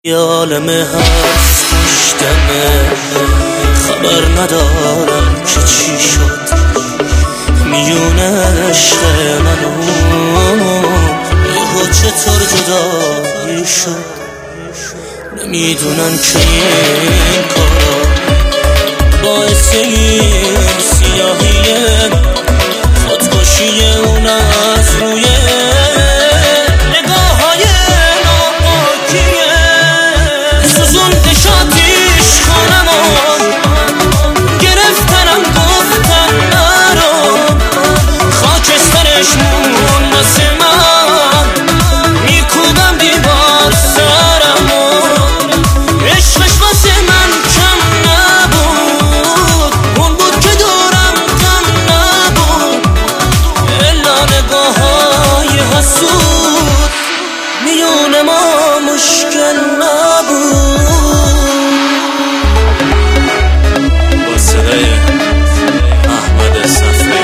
یه عالمه هست پشتمه، خبر ندارم که چی شد میون عشق منو، یهو چطور جدایی شد. نمیدونن که این کارا باعث این سیاهیه، خودکشی اون از روی نگاه‌های ناپاکیه. سوزوندش آتیش خونمو، گرفتنم گفتن نرو، خاکسترش مون واسه من، میکوبم دیوار سرمو. عشقش واسه من کم نبود، اون بود که دورم کم نبود، الا نگاه‌های حسود میون ما مشکل نبود. با صدای احمد صفری.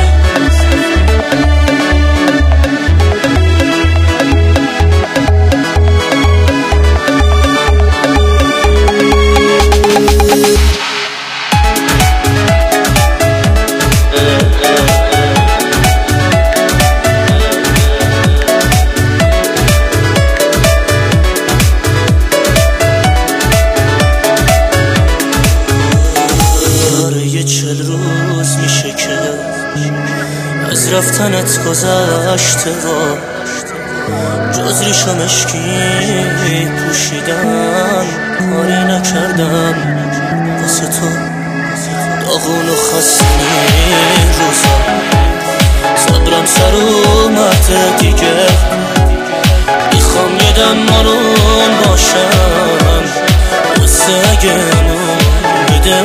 از رفتنت گذشته و جز ریش و مشکی پوشیدن کاری نکردم واسه تو. داغون و خستنی روزا صبرم سر اومده دیگه، میخوام یه دم آروم باشم واسه اگه نومیده.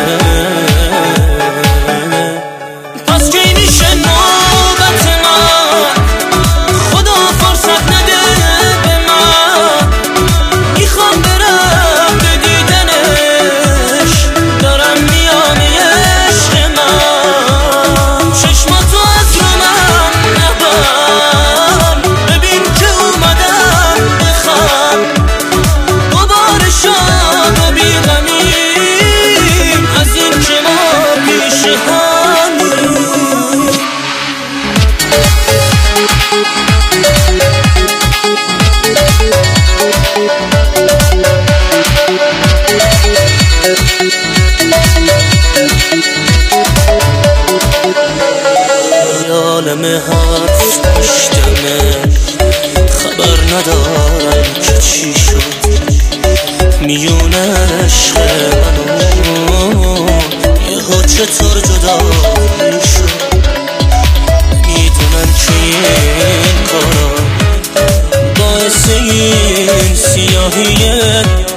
پس کی میشه نوبت من، خدا فرصت نده به من، میخوام برم به دیدنش، دارم میام عشق من. چشماتو از رو من نبر، ببین که اومدم بخند، دوباره شاد و بیغمیم از این که ما پیش همیم. یه عالمه هست پشتمه، خبر ندارم که چی شد میون عشق منو، یهو چطور جدایی شد. میدونن که این کارا باعث این سیاهیه،